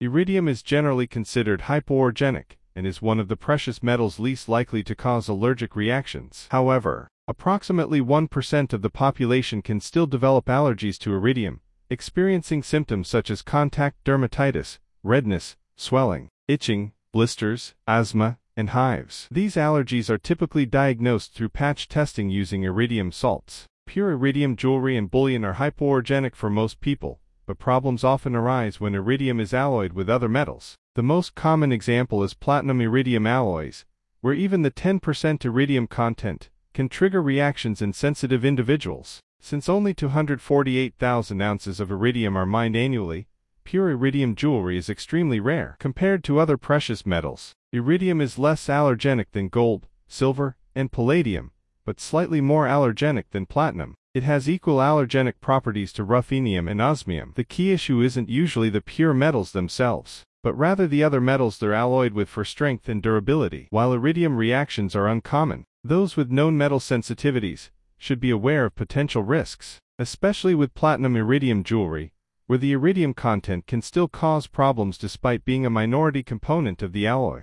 Iridium is generally considered hypoallergenic and is one of the precious metals least likely to cause allergic reactions. However, approximately 1% of the population can still develop allergies to iridium, experiencing symptoms such as contact dermatitis, redness, swelling, itching, blisters, asthma, and hives. These allergies are typically diagnosed through patch testing using iridium salts. Pure iridium jewelry and bullion are hypoallergenic for most people, but problems often arise when iridium is alloyed with other metals. The most common example is platinum-iridium alloys, where even the 10% iridium content can trigger reactions in sensitive individuals. Since only 248,000 ounces of iridium are mined annually, pure iridium jewelry is extremely rare. Compared to other precious metals, iridium is less allergenic than gold, silver, and palladium, but slightly more allergenic than platinum. It has equal allergenic properties to ruthenium and osmium. The key issue isn't usually the pure metals themselves, but rather the other metals they're alloyed with for strength and durability. While iridium reactions are uncommon, those with known metal sensitivities should be aware of potential risks, especially with platinum-iridium jewelry, where the iridium content can still cause problems despite being a minority component of the alloy.